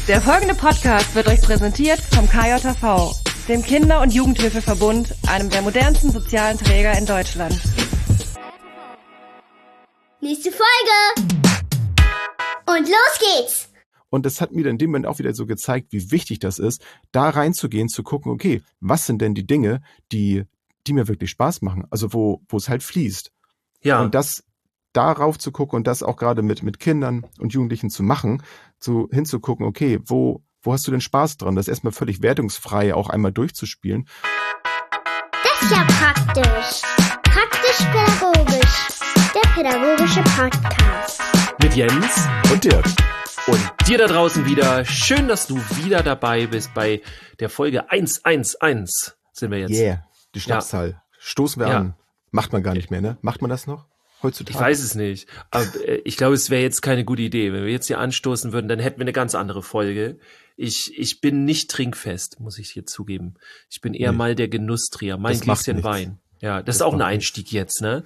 Der folgende Podcast wird euch präsentiert vom KJV, dem Kinder- und Jugendhilfeverbund, einem der modernsten sozialen Träger in Deutschland. Nächste Folge! Und los geht's! Und es hat mir in dem Moment auch wieder so gezeigt, wie wichtig das ist, da reinzugehen, zu gucken, okay, was sind denn die Dinge, die mir wirklich Spaß machen? Also wo es halt fließt. Ja. Und das darauf zu gucken und das auch gerade mit Kindern und Jugendlichen zu machen, so hinzugucken, okay, wo hast du denn Spaß dran? Das erstmal völlig wertungsfrei auch einmal durchzuspielen. Das ist ja praktisch. Praktisch-pädagogisch. Der pädagogische Podcast. Mit Jens Und Dirk. und dir da draußen wieder. Schön, dass du wieder dabei bist bei der Folge 111 sind wir jetzt. Yeah, die Schnapszahl. Stoßen wir an. Macht man gar nicht mehr, ne? Macht man das noch heutzutage? Ich weiß es nicht, aber ich glaube, es wäre jetzt keine gute Idee. Wenn wir jetzt hier anstoßen würden, dann hätten wir eine ganz andere Folge. Ich bin nicht trinkfest, muss ich hier zugeben. Ich bin eher mal der Genusstrinker, mein Gläschen Wein. Ja, das ist auch ein Einstieg jetzt, ne?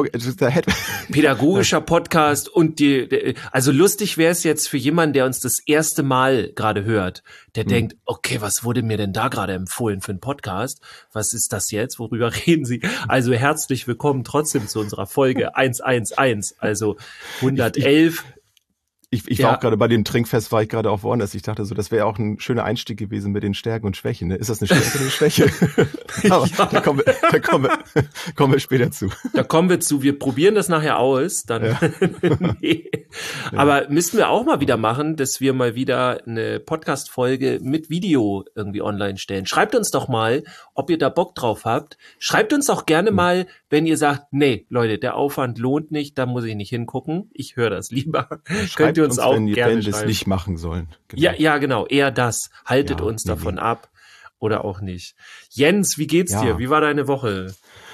Pädagogischer Podcast und also lustig wäre es jetzt für jemanden, der uns das erste Mal gerade hört, der denkt, okay, was wurde mir denn da gerade empfohlen für einen Podcast? Was ist das jetzt? Worüber reden Sie? Also herzlich willkommen trotzdem zu unserer Folge 111, also 111. Ich war auch gerade bei dem Trinkfest, war ich gerade auch woanders. Ich dachte so, das wäre auch ein schöner Einstieg gewesen mit den Stärken und Schwächen. Ne? Ist das eine Stärke oder eine Schwäche? Aber da kommen wir später zu. Da kommen wir zu. Wir probieren das nachher aus. Dann. Ja. Nee. Ja. Aber müssten wir auch mal wieder machen, dass wir mal wieder eine Podcast-Folge mit Video irgendwie online stellen. Schreibt uns doch mal, ob ihr da Bock drauf habt. Schreibt uns auch gerne mal, wenn ihr sagt, nee, Leute, der Aufwand lohnt nicht, da muss ich nicht hingucken. Ich höre das lieber. Könnt ihr uns auch gerne das nicht machen sollen. Genau. Ja, genau, eher das. Haltet uns davon ab oder auch nicht. Jens, wie geht's dir? Wie war deine Woche?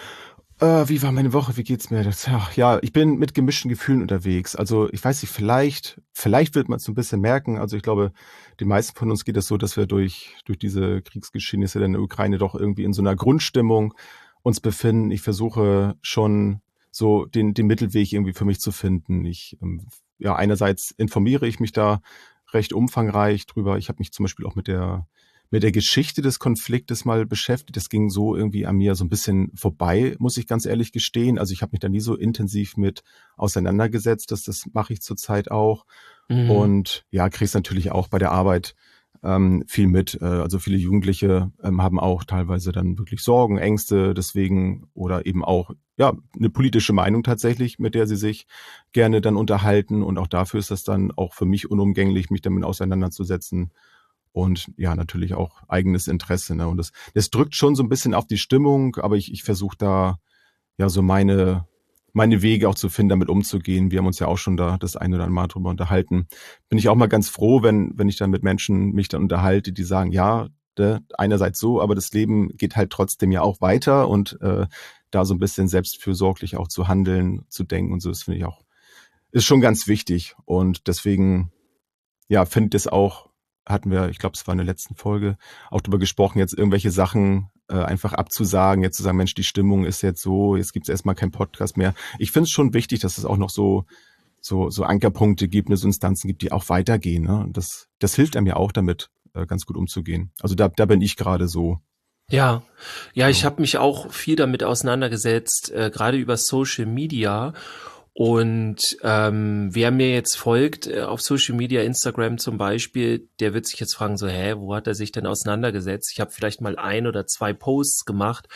Wie war meine Woche? Wie geht's mir? Ich bin mit gemischten Gefühlen unterwegs. Also ich weiß nicht, vielleicht wird man es so ein bisschen merken. Also ich glaube, die meisten von uns geht es so, dass wir durch diese Kriegsgeschehnisse in der Ukraine doch irgendwie in so einer Grundstimmung uns befinden. Ich versuche schon so den Mittelweg irgendwie für mich zu finden. Einerseits informiere ich mich da recht umfangreich drüber. Ich habe mich zum Beispiel auch mit der Geschichte des Konfliktes mal beschäftigt. Das ging so irgendwie an mir so ein bisschen vorbei, muss ich ganz ehrlich gestehen. Also ich habe mich da nie so intensiv mit auseinandergesetzt. Das mache ich zurzeit auch. Und kriege es natürlich auch bei der Arbeit viel mit. Also viele Jugendliche haben auch teilweise dann wirklich Sorgen, Ängste deswegen oder eben auch eine politische Meinung tatsächlich, mit der sie sich gerne dann unterhalten. Und auch dafür ist das dann auch für mich unumgänglich, mich damit auseinanderzusetzen. Und natürlich auch eigenes Interesse. Ne? Und das drückt schon so ein bisschen auf die Stimmung, aber ich versuche da so meine Wege auch zu finden, damit umzugehen. Wir haben uns ja auch schon da das eine oder andere Mal drüber unterhalten. Bin ich auch mal ganz froh, wenn ich dann mit Menschen mich dann unterhalte, die sagen, einerseits so, aber das Leben geht halt trotzdem ja auch weiter und da so ein bisschen selbstfürsorglich auch zu handeln, zu denken und so, das finde ich auch, ist schon ganz wichtig. Und deswegen, finde ich das auch, hatten wir, ich glaube, es war in der letzten Folge, auch darüber gesprochen, jetzt irgendwelche Sachen einfach abzusagen, jetzt zu sagen, Mensch, die Stimmung ist jetzt so, jetzt gibt es erstmal keinen Podcast mehr. Ich finde es schon wichtig, dass es auch noch so Ankerpunkte gibt, so Instanzen gibt, die auch weitergehen. Ne? Und das hilft einem ja auch damit, ganz gut umzugehen. Also da bin ich gerade so. Ja, ich habe mich auch viel damit auseinandergesetzt, gerade über Social Media. Und wer mir jetzt folgt auf Social Media, Instagram zum Beispiel, der wird sich jetzt fragen, so, wo hat er sich denn auseinandergesetzt? Ich habe vielleicht mal 1 oder 2 Posts gemacht,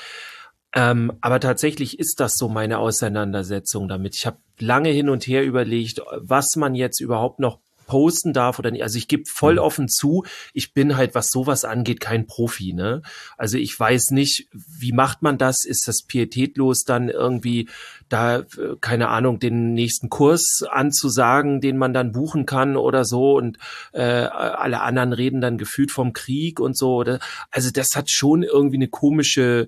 aber tatsächlich ist das so meine Auseinandersetzung damit. Ich habe lange hin und her überlegt, was man jetzt überhaupt noch posten darf oder nicht. Also ich gebe voll offen zu, ich bin halt, was sowas angeht, kein Profi, ne? Also ich weiß nicht, wie macht man das? Ist das pietätlos, dann irgendwie da, keine Ahnung, den nächsten Kurs anzusagen, den man dann buchen kann oder so und alle anderen reden dann gefühlt vom Krieg und so. Also das hat schon irgendwie eine komische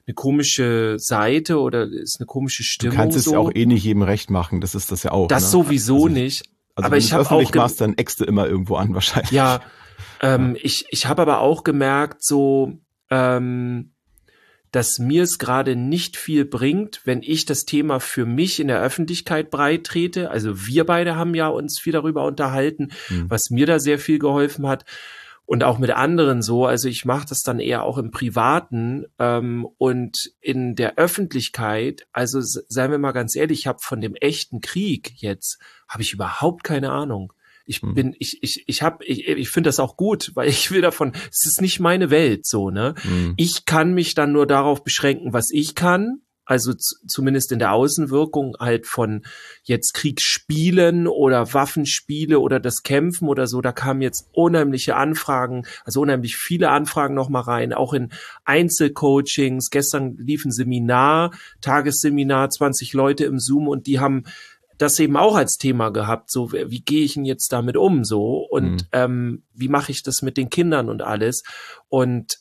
Seite oder ist eine komische Stimmung. Du kannst es ja auch nicht jedem recht machen, das ist das ja auch. Das sowieso nicht. Also aber wenn ich du öffentlich machst, dann eckst du immer irgendwo an wahrscheinlich. Ja, ich habe aber auch gemerkt, so, dass dass mir es gerade nicht viel bringt, wenn ich das Thema für mich in der Öffentlichkeit breit trete. Also wir beide haben ja uns viel darüber unterhalten, was mir da sehr viel geholfen hat. Und auch mit anderen so, also ich mache das dann eher auch im Privaten und in der Öffentlichkeit, also seien wir mal ganz ehrlich, ich habe von dem echten Krieg jetzt, habe ich überhaupt keine Ahnung. Ich finde das auch gut, weil ich will davon, es ist nicht meine Welt so, ne? Ich kann mich dann nur darauf beschränken, was ich kann. Also zumindest in der Außenwirkung halt von jetzt Kriegsspielen oder Waffenspiele oder das Kämpfen oder so, da kamen jetzt unheimliche Anfragen, also unheimlich viele Anfragen nochmal rein, auch in Einzelcoachings. Gestern lief ein Seminar, Tagesseminar, 20 Leute im Zoom und die haben das eben auch als Thema gehabt, so wie gehe ich denn jetzt damit um so und wie mache ich das mit den Kindern und alles und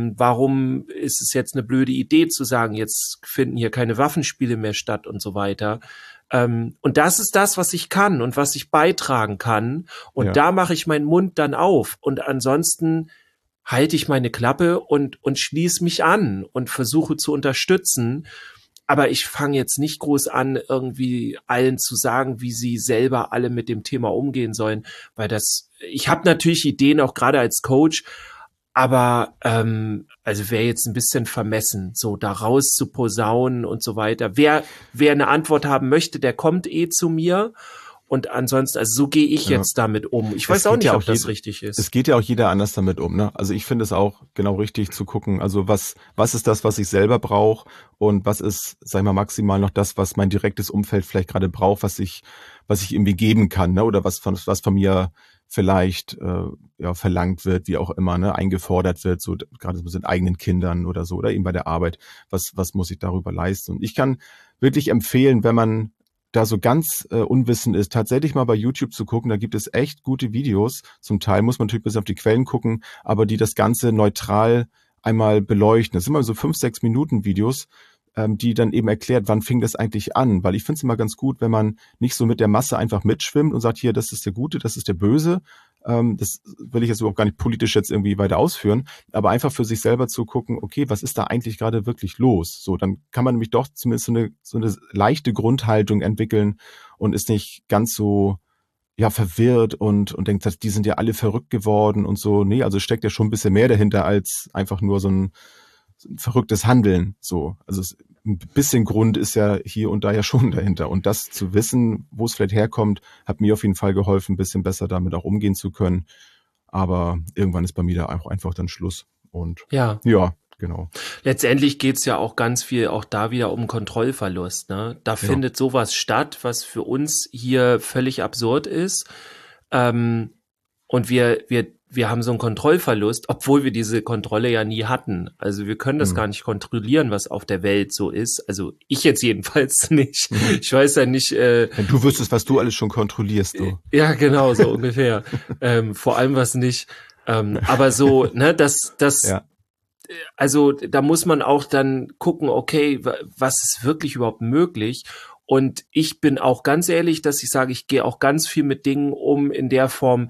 warum ist es jetzt eine blöde Idee zu sagen, jetzt finden hier keine Waffenspiele mehr statt und so weiter. Und das ist das, was ich kann und was ich beitragen kann und da mache ich meinen Mund dann auf und ansonsten halte ich meine Klappe und schließe mich an und versuche zu unterstützen. Aber ich fange jetzt nicht groß an, irgendwie allen zu sagen, wie sie selber alle mit dem Thema umgehen sollen, weil ich habe natürlich Ideen, auch gerade als Coach, aber also wäre jetzt ein bisschen vermessen, so da raus zu posaunen und so weiter. Wer eine Antwort haben möchte, der kommt zu mir. Und ansonsten, also so gehe ich jetzt damit um. Ich weiß auch nicht, ob das richtig ist. Es geht ja auch jeder anders damit um, ne? Also ich finde es auch genau richtig zu gucken, also was ist das, was ich selber brauche und was ist, sag ich mal, maximal noch das, was mein direktes Umfeld vielleicht gerade braucht, was ich irgendwie geben kann, ne? Oder was von mir vielleicht verlangt wird, wie auch immer, ne? Eingefordert wird, so gerade mit den eigenen Kindern oder so, oder eben bei der Arbeit. Was muss ich darüber leisten? Und ich kann wirklich empfehlen, wenn man da so ganz unwissend ist, tatsächlich mal bei YouTube zu gucken, da gibt es echt gute Videos. Zum Teil muss man natürlich bis auf die Quellen gucken, aber die das Ganze neutral einmal beleuchten. Das sind immer so 5-6 Minuten Videos, die dann eben erklärt, wann fing das eigentlich an. Weil ich finde es immer ganz gut, wenn man nicht so mit der Masse einfach mitschwimmt und sagt, hier, das ist der Gute, das ist der Böse. Das will ich jetzt überhaupt gar nicht politisch jetzt irgendwie weiter ausführen, aber einfach für sich selber zu gucken, okay, was ist da eigentlich gerade wirklich los? So, dann kann man nämlich doch zumindest so eine leichte Grundhaltung entwickeln und ist nicht ganz so verwirrt und denkt, die sind ja alle verrückt geworden und so. Nee, also steckt ja schon ein bisschen mehr dahinter als einfach nur so ein verrücktes Handeln. So, also ein bisschen Grund ist ja hier und da ja schon dahinter. Und das zu wissen, wo es vielleicht herkommt, hat mir auf jeden Fall geholfen, ein bisschen besser damit auch umgehen zu können. Aber irgendwann ist bei mir da auch einfach dann Schluss. Und ja, genau. Letztendlich geht's ja auch ganz viel auch da wieder um Kontrollverlust, ne? Da findet sowas statt, was für uns hier völlig absurd ist. Und wir haben so einen Kontrollverlust, obwohl wir diese Kontrolle ja nie hatten. Also wir können das gar nicht kontrollieren, was auf der Welt so ist. Also ich jetzt jedenfalls nicht. Ich weiß ja nicht. Wenn du wüsstest, was du alles schon kontrollierst, du. Ja, genau, so ungefähr. Vor allem was nicht. Aber so, ne, also da muss man auch dann gucken, okay, was ist wirklich überhaupt möglich? Und ich bin auch ganz ehrlich, dass ich sage, ich gehe auch ganz viel mit Dingen um in der Form,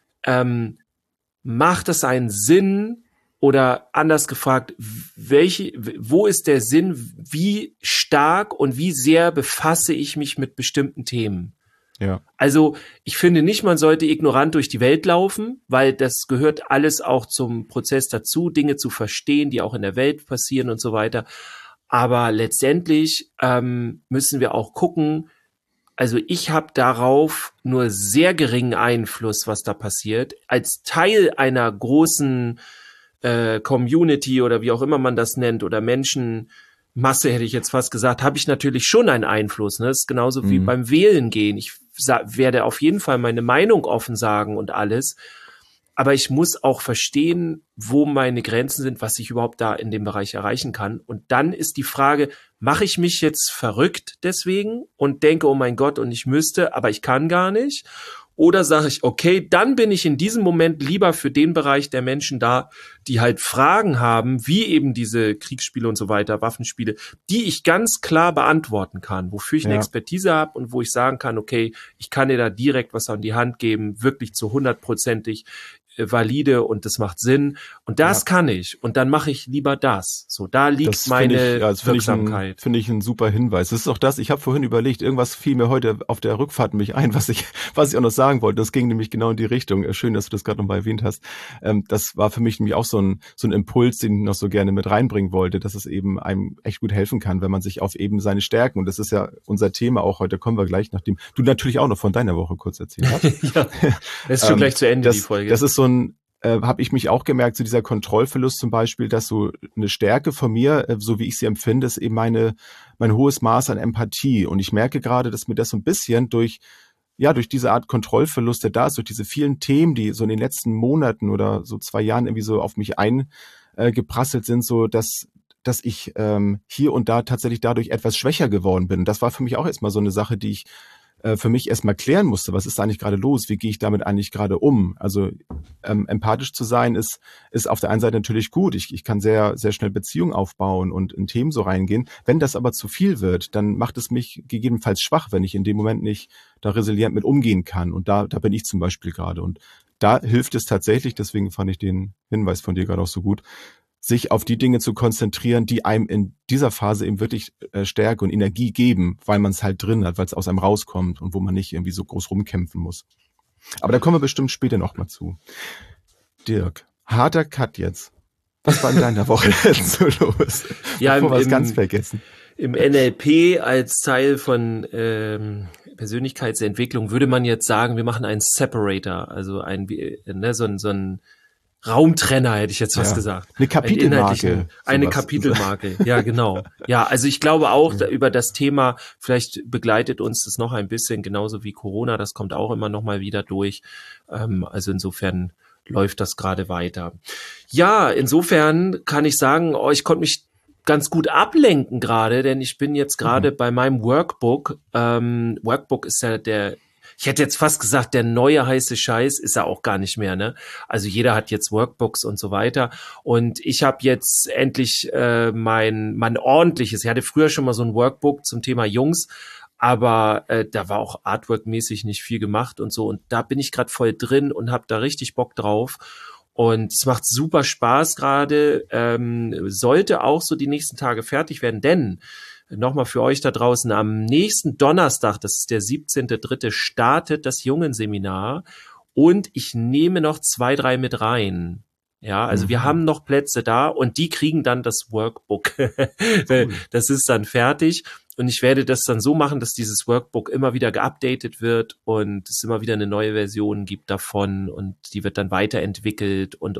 macht es einen Sinn oder anders gefragt, wo ist der Sinn, wie stark und wie sehr befasse ich mich mit bestimmten Themen? Ja. Also ich finde nicht, man sollte ignorant durch die Welt laufen, weil das gehört alles auch zum Prozess dazu, Dinge zu verstehen, die auch in der Welt passieren und so weiter. Aber letztendlich müssen wir auch gucken, also ich habe darauf nur sehr geringen Einfluss, was da passiert. Als Teil einer großen Community oder wie auch immer man das nennt oder Menschenmasse, hätte ich jetzt fast gesagt, habe ich natürlich schon einen Einfluss. Ne? Das ist genauso wie beim Wählen gehen. Ich werde auf jeden Fall meine Meinung offen sagen und alles. Aber ich muss auch verstehen, wo meine Grenzen sind, was ich überhaupt da in dem Bereich erreichen kann. Und dann ist die Frage, mache ich mich jetzt verrückt deswegen und denke, oh mein Gott, und ich müsste, aber ich kann gar nicht? Oder sage ich, okay, dann bin ich in diesem Moment lieber für den Bereich der Menschen da, die halt Fragen haben, wie eben diese Kriegsspiele und so weiter, Waffenspiele, die ich ganz klar beantworten kann, wofür ich eine Expertise habe und wo ich sagen kann, okay, ich kann dir da direkt was an die Hand geben, wirklich zu 100%ig valide und das macht Sinn und das kann ich und dann mache ich lieber das. So, da liegt Das meine finde Wirksamkeit. Finde ich ein super Hinweis. Das ist auch das, ich habe vorhin überlegt, irgendwas fiel mir heute auf der Rückfahrt mich ein, was ich auch noch sagen wollte. Das ging nämlich genau in die Richtung. Schön, dass du das gerade nochmal erwähnt hast. Das war für mich nämlich auch so ein Impuls, den ich noch so gerne mit reinbringen wollte, dass es eben einem echt gut helfen kann, wenn man sich auf eben seine Stärken, und das ist ja unser Thema auch heute, kommen wir gleich, nachdem du natürlich auch noch von deiner Woche kurz erzählt hast. Ja, das ist schon gleich zu Ende, die Folge. Das ist so ein, habe ich mich auch gemerkt, so dieser Kontrollverlust zum Beispiel, dass so eine Stärke von mir, so wie ich sie empfinde, ist eben mein hohes Maß an Empathie. Und ich merke gerade, dass mir das so ein bisschen durch diese Art Kontrollverlust, der da ist, durch diese vielen Themen, die so in den letzten Monaten oder so 2 Jahren irgendwie so auf mich eingeprasselt sind, so dass ich hier und da tatsächlich dadurch etwas schwächer geworden bin. Und das war für mich auch erstmal so eine Sache, die ich für mich erstmal klären musste, was ist da eigentlich gerade los, wie gehe ich damit eigentlich gerade um? Also empathisch zu sein ist auf der einen Seite natürlich gut, ich kann sehr, sehr schnell Beziehungen aufbauen und in Themen so reingehen. Wenn das aber zu viel wird, dann macht es mich gegebenenfalls schwach, wenn ich in dem Moment nicht da resilient mit umgehen kann. Und da bin ich zum Beispiel gerade. Und da hilft es tatsächlich, deswegen fand ich den Hinweis von dir gerade auch so gut, sich auf die Dinge zu konzentrieren, die einem in dieser Phase eben wirklich Stärke und Energie geben, weil man es halt drin hat, weil es aus einem rauskommt und wo man nicht irgendwie so groß rumkämpfen muss. Aber da kommen wir bestimmt später noch mal zu. Dirk, harter Cut jetzt. Was war in deiner Woche denn so los? Ja, bevor wir es ganz vergessen. Im NLP als Teil von Persönlichkeitsentwicklung würde man jetzt sagen, wir machen einen Separator, also so ein Raumtrenner, hätte ich jetzt was gesagt. Eine Kapitelmarke. Eine Kapitelmarke, ja, genau. Ja, also ich glaube auch über das Thema, vielleicht begleitet uns das noch ein bisschen, genauso wie Corona, das kommt auch immer noch mal wieder durch. Also insofern läuft das gerade weiter. Ja, insofern kann ich sagen, ich konnte mich ganz gut ablenken gerade, denn ich bin jetzt gerade bei meinem Workbook. Workbook ist ja ich hätte jetzt fast gesagt, der neue heiße Scheiß ist er auch gar nicht mehr, ne? Also jeder hat jetzt Workbooks und so weiter. Und ich habe jetzt endlich mein ordentliches, ich hatte früher schon mal so ein Workbook zum Thema Jungs, aber da war auch Artwork-mäßig nicht viel gemacht und so. Und da bin ich gerade voll drin und habe da richtig Bock drauf. Und es macht super Spaß gerade, sollte auch so die nächsten Tage fertig werden, denn nochmal für euch da draußen, am nächsten Donnerstag, das ist der 17.3., startet das Jungenseminar und ich nehme noch 2, 3 mit rein. Ja, also wir haben noch Plätze da und die kriegen dann das Workbook. Cool. Das ist dann fertig und ich werde das dann so machen, dass dieses Workbook immer wieder geupdatet wird und es immer wieder eine neue Version gibt davon und die wird dann weiterentwickelt und.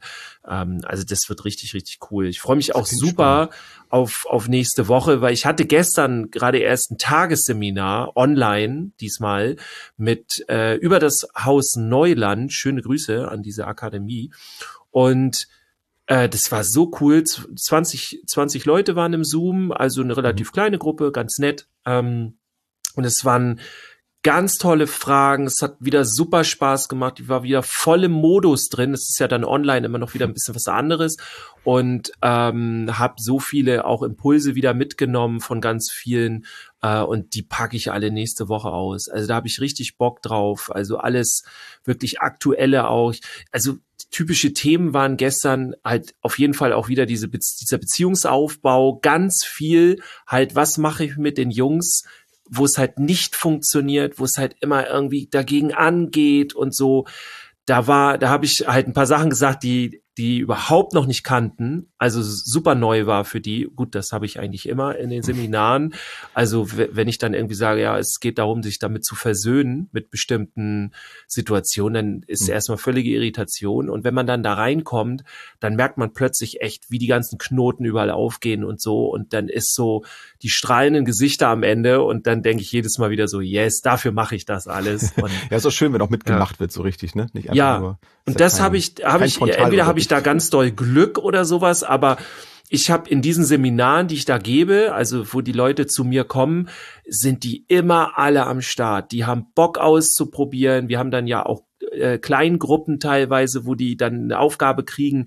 Also das wird richtig, richtig cool. Ich freue mich auch super auf nächste Woche, weil ich hatte gestern gerade erst ein Tagesseminar online, diesmal mit über das Haus Neuland. Schöne Grüße an diese Akademie. Und das war so cool. 20 Leute waren im Zoom, also eine relativ kleine Gruppe, ganz nett. Und es waren ganz tolle Fragen. Es hat wieder super Spaß gemacht. Ich war wieder voll im Modus drin. Es ist ja dann online immer noch wieder ein bisschen was anderes. Und habe so viele auch Impulse wieder mitgenommen von ganz vielen. Und die packe ich alle nächste Woche aus. Also da habe ich richtig Bock drauf. Also alles wirklich Aktuelle auch. Also typische Themen waren gestern halt auf jeden Fall auch wieder dieser Beziehungsaufbau. Ganz viel halt, was mache ich mit den Jungs, wo es halt nicht funktioniert, wo es halt immer irgendwie dagegen angeht und so. Da habe ich halt ein paar Sachen gesagt, die überhaupt noch nicht kannten, also super neu war für die. Gut, das habe ich eigentlich immer in den Seminaren. Also wenn ich dann irgendwie sage, ja, es geht darum, sich damit zu versöhnen mit bestimmten Situationen, dann ist erstmal völlige Irritation. Und wenn man dann da reinkommt, dann merkt man plötzlich echt, wie die ganzen Knoten überall aufgehen und so. Und dann ist so die strahlenden Gesichter am Ende. Und dann denke ich jedes Mal wieder so, yes, dafür mache ich das alles. Und ja, ist auch schön, wenn auch mitgemacht wird, so richtig, ne? Nicht einfach nur, und das habe ich, entweder habe ich da ganz doll Glück oder sowas, aber ich habe in diesen Seminaren, die ich da gebe, also wo die Leute zu mir kommen, sind die immer alle am Start. Die haben Bock auszuprobieren. Wir haben dann ja auch Kleingruppen teilweise, wo die dann eine Aufgabe kriegen.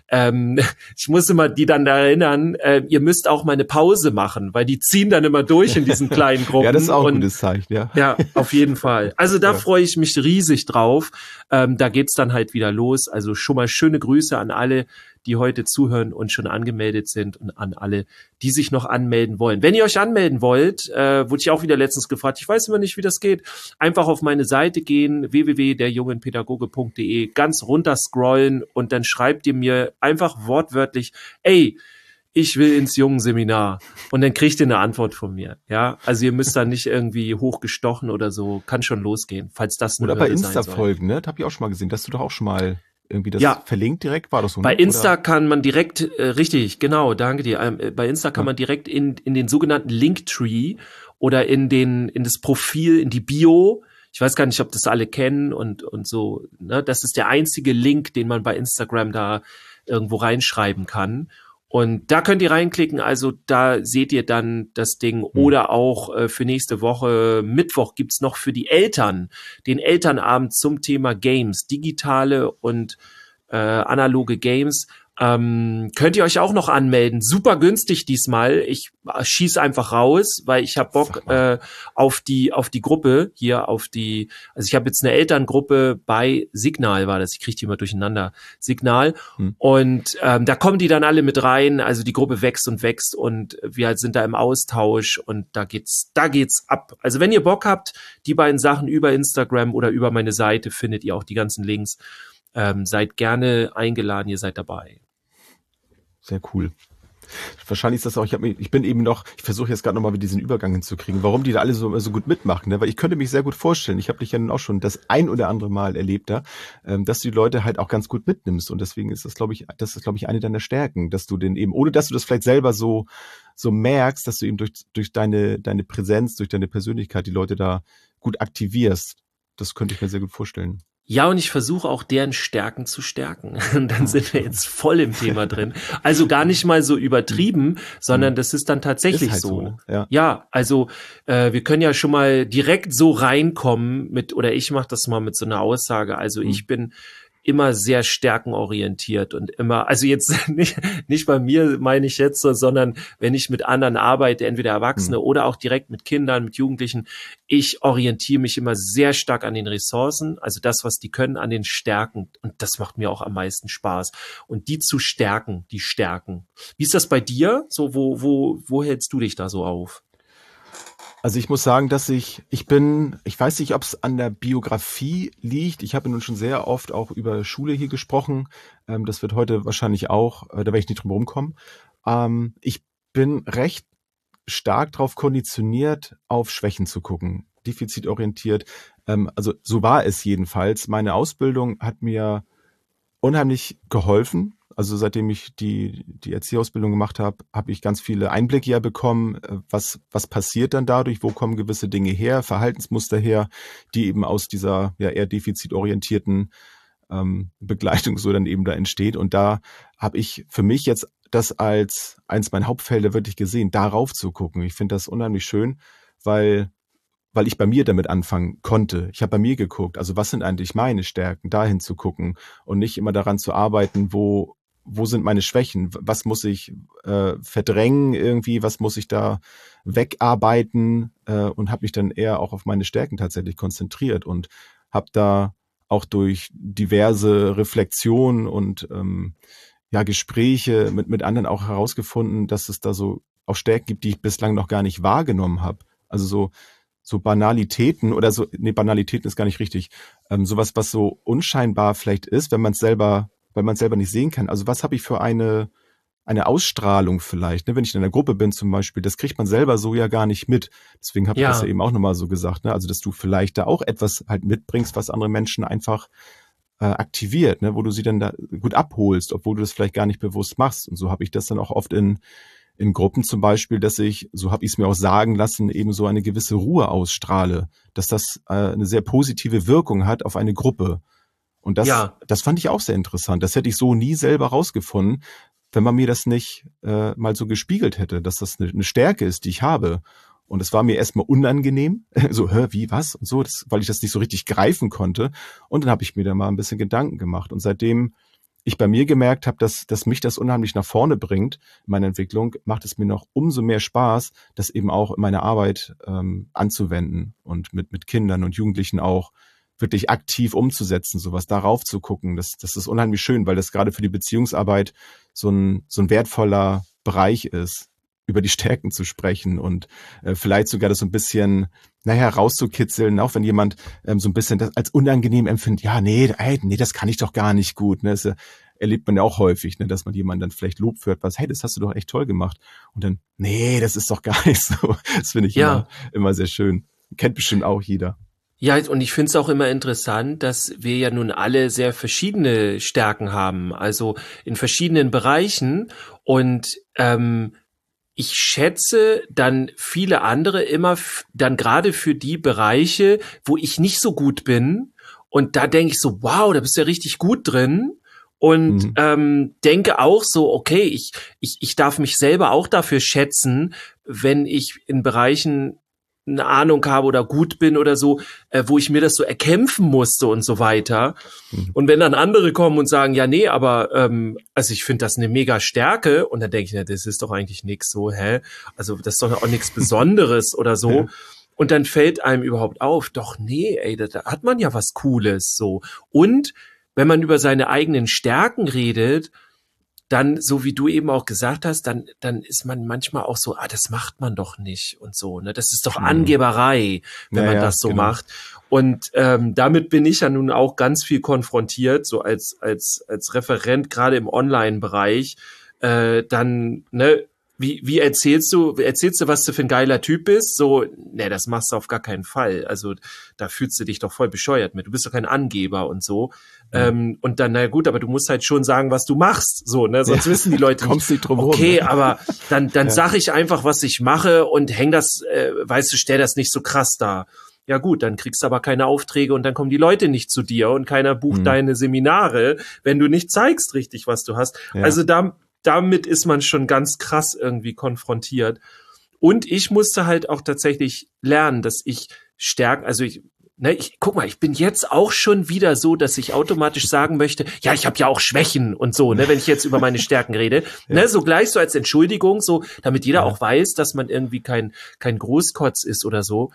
Ich muss immer die dann erinnern, ihr müsst auch mal eine Pause machen, weil die ziehen dann immer durch in diesen kleinen Gruppen. Ja, das ist auch ein gutes Zeichen, ja. Ja, auf jeden Fall. Also da freue ich mich riesig drauf. Da geht's dann halt wieder los. Also schon mal schöne Grüße an alle, die heute zuhören und schon angemeldet sind und an alle, die sich noch anmelden wollen. Wenn ihr euch anmelden wollt, wurde ich auch wieder letztens gefragt, ich weiß immer nicht, wie das geht, einfach auf meine Seite gehen, www.derjungenpädagoge.de, ganz runter scrollen und dann schreibt ihr mir einfach wortwörtlich, ey, ich will ins Jungenseminar. Und dann kriegt ihr eine Antwort von mir. Ja, also ihr müsst da nicht irgendwie hochgestochen oder so, kann schon losgehen, falls das eine Oder bei Hürde Insta sein soll. folgen, ne? Das habe ich auch schon mal gesehen, dass du doch auch schon mal irgendwie das verlinkt direkt, war das so? Bei Ne? Insta Oder? kann man direkt, richtig, genau, danke dir. Bei Insta kann man direkt in den sogenannten Linktree oder in das Profil, in die Bio. Ich weiß gar nicht, ob das alle kennen und so, ne? Das ist der einzige Link, den man bei Instagram da irgendwo reinschreiben kann. Und da könnt ihr reinklicken, also da seht ihr dann das Ding. Oder auch für nächste Woche, Mittwoch gibt's noch für die Eltern den Elternabend zum Thema Games, digitale und analoge Games. Könnt ihr euch auch noch anmelden. Super günstig diesmal. Ich schieß einfach raus, weil ich habe Bock auf die Gruppe hier, also ich habe jetzt eine Elterngruppe bei Signal, war das. Ich kriege die immer durcheinander. Signal. Und da kommen die dann alle mit rein. Also die Gruppe wächst und wächst und wir sind da im Austausch und da geht's ab. Also wenn ihr Bock habt, die beiden Sachen über Instagram oder über meine Seite findet ihr auch die ganzen Links. Seid gerne eingeladen, ihr seid dabei. Sehr cool. Wahrscheinlich ist das auch, ich versuche jetzt gerade nochmal wieder diesen Übergang hinzukriegen, warum die da alle so gut mitmachen, ne? Weil ich könnte mich sehr gut vorstellen, ich habe dich ja nun auch schon das ein oder andere Mal erlebt da, dass du die Leute halt auch ganz gut mitnimmst und deswegen ist das, glaube ich, eine deiner Stärken, dass du den eben, ohne dass du das vielleicht selber so merkst, dass du eben durch deine Präsenz, durch deine Persönlichkeit die Leute da gut aktivierst. Das könnte ich mir sehr gut vorstellen. Ja, und ich versuche auch deren Stärken zu stärken. Und dann sind wir jetzt voll im Thema drin. Also gar nicht mal so übertrieben, sondern das ist dann tatsächlich ist halt so. Ne? Ja, also wir können ja schon mal direkt so reinkommen oder ich mache das mal mit so einer Aussage. Also ich bin immer sehr stärkenorientiert und immer, also jetzt nicht bei mir meine ich jetzt so, sondern wenn ich mit anderen arbeite, entweder Erwachsene oder auch direkt mit Kindern, mit Jugendlichen, ich orientiere mich immer sehr stark an den Ressourcen, also das, was die können, an den Stärken und das macht mir auch am meisten Spaß und die zu stärken, die Stärken. Wie ist das bei dir? So, wo hältst du dich da so auf? Also ich muss sagen, dass ich weiß nicht, ob es an der Biografie liegt. Ich habe nun schon sehr oft auch über Schule hier gesprochen. Das wird heute wahrscheinlich auch, da werde ich nicht drum rumkommen. Ich bin recht stark darauf konditioniert, auf Schwächen zu gucken, defizitorientiert. Also so war es jedenfalls. Meine Ausbildung hat mir unheimlich geholfen. Also seitdem ich die Erzieherausbildung gemacht habe, habe ich ganz viele Einblicke ja bekommen, was passiert dann dadurch, wo kommen gewisse Dinge her, Verhaltensmuster her, die eben aus dieser ja eher defizitorientierten Begleitung so dann eben da entsteht. Und da habe ich für mich jetzt das als eins meiner Hauptfelder wirklich gesehen, darauf zu gucken. Ich finde das unheimlich schön, weil ich bei mir damit anfangen konnte. Ich habe bei mir geguckt, also was sind eigentlich meine Stärken, dahin zu gucken und nicht immer daran zu arbeiten, wo sind meine Schwächen, was muss ich verdrängen irgendwie, was muss ich da wegarbeiten und habe mich dann eher auch auf meine Stärken tatsächlich konzentriert und habe da auch durch diverse Reflexionen und Gespräche mit anderen auch herausgefunden, dass es da so auch Stärken gibt, die ich bislang noch gar nicht wahrgenommen habe. Also so Banalitäten oder so, nee, Banalitäten ist gar nicht richtig. Sowas, was so unscheinbar vielleicht ist, weil man es selber nicht sehen kann. Also was habe ich für eine Ausstrahlung vielleicht, ne? Wenn ich in einer Gruppe bin zum Beispiel, das kriegt man selber so ja gar nicht mit. Deswegen habe ich das ja eben auch nochmal so gesagt, ne? Also dass du vielleicht da auch etwas halt mitbringst, was andere Menschen einfach aktiviert, ne? Wo du sie dann da gut abholst, obwohl du das vielleicht gar nicht bewusst machst. Und so habe ich das dann auch oft in Gruppen zum Beispiel, dass ich, so habe ich es mir auch sagen lassen, eben so eine gewisse Ruhe ausstrahle, dass das eine sehr positive Wirkung hat auf eine Gruppe. Und das fand ich auch sehr interessant. Das hätte ich so nie selber rausgefunden, wenn man mir das nicht mal so gespiegelt hätte, dass das eine Stärke ist, die ich habe. Und es war mir erstmal unangenehm, so, wie, was und so, weil ich das nicht so richtig greifen konnte. Und dann habe ich mir da mal ein bisschen Gedanken gemacht. Und seitdem ich bei mir gemerkt habe, dass mich das unheimlich nach vorne bringt, meine Entwicklung, macht es mir noch umso mehr Spaß, das eben auch in meiner Arbeit anzuwenden und mit Kindern und Jugendlichen auch wirklich aktiv umzusetzen, sowas darauf zu gucken. Das ist unheimlich schön, weil das gerade für die Beziehungsarbeit so ein wertvoller Bereich ist, über die Stärken zu sprechen und vielleicht sogar das so ein bisschen, rauszukitzeln, auch wenn jemand so ein bisschen das als unangenehm empfindet, ja, nee, das kann ich doch gar nicht gut. Ne? Das erlebt man ja auch häufig, ne, dass man jemanden dann vielleicht Lob hört, was, hey, das hast du doch echt toll gemacht. Und dann, nee, das ist doch gar nicht so. Das finde ich immer sehr schön. Kennt bestimmt auch jeder. Ja, und ich finde es auch immer interessant, dass wir ja nun alle sehr verschiedene Stärken haben, also in verschiedenen Bereichen. Und ich schätze dann viele andere immer dann gerade für die Bereiche, wo ich nicht so gut bin. Und da denke ich so, wow, da bist du ja richtig gut drin. Und denke auch so, okay, ich darf mich selber auch dafür schätzen, wenn ich in Bereichen eine Ahnung habe oder gut bin oder so, wo ich mir das so erkämpfen musste und so weiter. Und wenn dann andere kommen und sagen, ja, nee, aber also ich finde das eine mega Stärke, und dann denke ich, na, das ist doch eigentlich nix so, also das ist doch auch nichts Besonderes oder so. Ja. Und dann fällt einem überhaupt auf, doch nee, ey, da hat man ja was Cooles so. Und wenn man über seine eigenen Stärken redet, dann, so wie du eben auch gesagt hast, dann ist man manchmal auch so, das macht man doch nicht und so, ne? Das ist doch Angeberei, wenn man das so macht. Und damit bin ich ja nun auch ganz viel konfrontiert, so als Referent, gerade im Online-Bereich. Dann, ne, wie erzählst du, was du für ein geiler Typ bist? So, ne, das machst du auf gar keinen Fall. Also da fühlst du dich doch voll bescheuert mit. Du bist doch kein Angeber und so. Und dann, na gut, aber du musst halt schon sagen, was du machst. So, ne, sonst wissen die Leute nicht, okay, aber dann sag ich einfach, was ich mache und häng das, weißt du, stell das nicht so krass dar. Ja gut, dann kriegst du aber keine Aufträge und dann kommen die Leute nicht zu dir und keiner bucht deine Seminare, wenn du nicht zeigst richtig, was du hast. Ja. Also damit ist man schon ganz krass irgendwie konfrontiert. Und ich musste halt auch tatsächlich lernen, dass ich guck mal, ich bin jetzt auch schon wieder so, dass ich automatisch sagen möchte, ja, ich habe ja auch Schwächen und so, ne, wenn ich jetzt über meine Stärken rede, ne, so gleich so als Entschuldigung, so, damit jeder auch weiß, dass man irgendwie kein Großkotz ist oder so,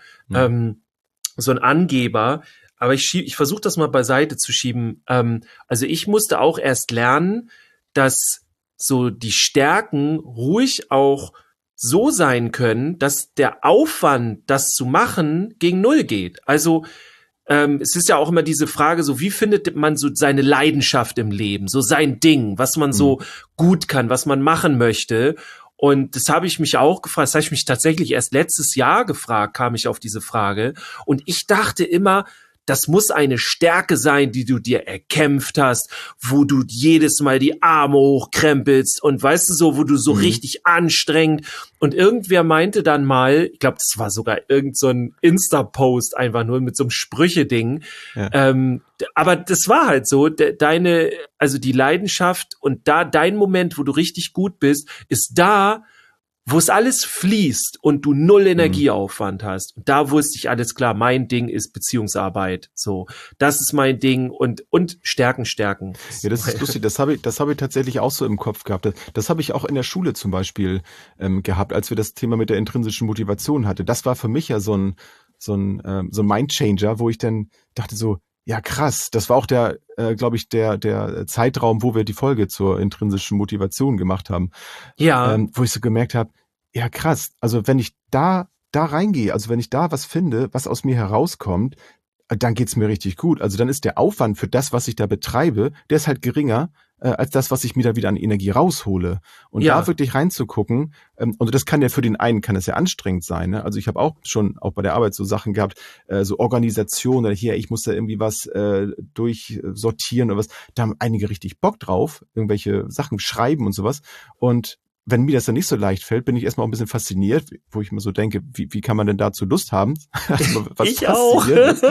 so ein Angeber. Aber ich versuche das mal beiseite zu schieben. Also ich musste auch erst lernen, dass so die Stärken ruhig auch so sein können, dass der Aufwand, das zu machen, gegen Null geht. Also es ist ja auch immer diese Frage, so wie findet man so seine Leidenschaft im Leben, so sein Ding, was man so gut kann, was man machen möchte. Und das habe ich mich auch gefragt, das habe ich mich tatsächlich erst letztes Jahr gefragt, kam ich auf diese Frage. Und ich dachte immer, das muss eine Stärke sein, die du dir erkämpft hast, wo du jedes Mal die Arme hochkrempelst und weißt du so, wo du so richtig anstrengend. Und irgendwer meinte dann mal, ich glaube, das war sogar irgend so ein Insta-Post einfach nur mit so einem Sprüche-Ding. Ja. Aber das war halt so, also die Leidenschaft und da dein Moment, wo du richtig gut bist, ist da, wo es alles fließt und du null Energieaufwand hast. Und da wusste ich alles klar, mein Ding ist Beziehungsarbeit. So, das ist mein Ding und Stärken. Ja, das ist lustig. Das habe ich tatsächlich auch so im Kopf gehabt. Das habe ich auch in der Schule zum Beispiel gehabt, als wir das Thema mit der intrinsischen Motivation hatten. Das war für mich ja so ein Mindchanger, wo ich dann dachte so, ja krass, das war auch der Zeitraum, wo wir die Folge zur intrinsischen Motivation gemacht haben. Ja. Wo ich so gemerkt habe, ja krass, also wenn ich da reingehe, also wenn ich da was finde, was aus mir herauskommt, dann geht's mir richtig gut. Also dann ist der Aufwand für das, was ich da betreibe, der ist halt geringer als das, was ich mir da wieder an Energie raushole. Und da wirklich reinzugucken, und das kann ja für den einen, kann es ja anstrengend sein. Ne? Also ich habe auch bei der Arbeit so Sachen gehabt, so Organisation oder hier, ich muss da irgendwie was durchsortieren oder was. Da haben einige richtig Bock drauf, irgendwelche Sachen schreiben und sowas. Und wenn mir das dann nicht so leicht fällt, bin ich erstmal auch ein bisschen fasziniert, wo ich mir so denke, wie kann man denn dazu Lust haben? Was ich auch.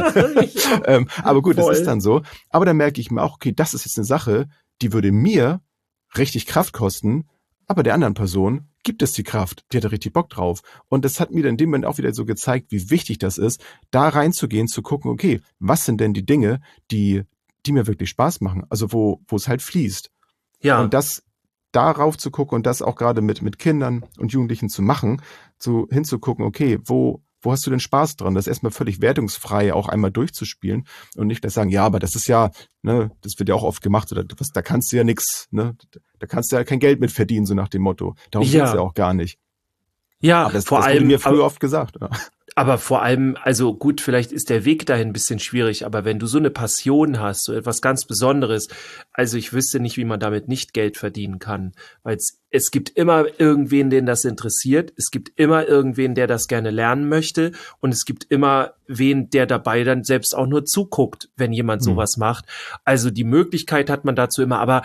Aber gut, das ist dann so. Aber dann merke ich mir auch, okay, das ist jetzt eine Sache, die würde mir richtig Kraft kosten, aber der anderen Person gibt es die Kraft, die hat da richtig Bock drauf. Und das hat mir dann in dem Moment auch wieder so gezeigt, wie wichtig das ist, da reinzugehen, zu gucken, okay, was sind denn die Dinge, die mir wirklich Spaß machen, also wo es halt fließt. Ja. Und das darauf zu gucken und das auch gerade mit Kindern und Jugendlichen zu machen, so hinzugucken, okay, wo hast du denn Spaß dran? Das erstmal völlig wertungsfrei auch einmal durchzuspielen und nicht das sagen, ja, aber das ist ja, ne, das wird ja auch oft gemacht, oder da kannst du ja nichts, ne, da kannst du ja kein Geld mit verdienen, so nach dem Motto. Darum geht's ja auch gar nicht. Ja, aber das vor allem wurde mir früher oft gesagt. Ja. Aber vor allem, also gut, vielleicht ist der Weg dahin ein bisschen schwierig, aber wenn du so eine Passion hast, so etwas ganz Besonderes, also ich wüsste nicht, wie man damit nicht Geld verdienen kann, weil es gibt immer irgendwen, den das interessiert, es gibt immer irgendwen, der das gerne lernen möchte und es gibt immer wen, der dabei dann selbst auch nur zuguckt, wenn jemand sowas macht. Also die Möglichkeit hat man dazu immer, aber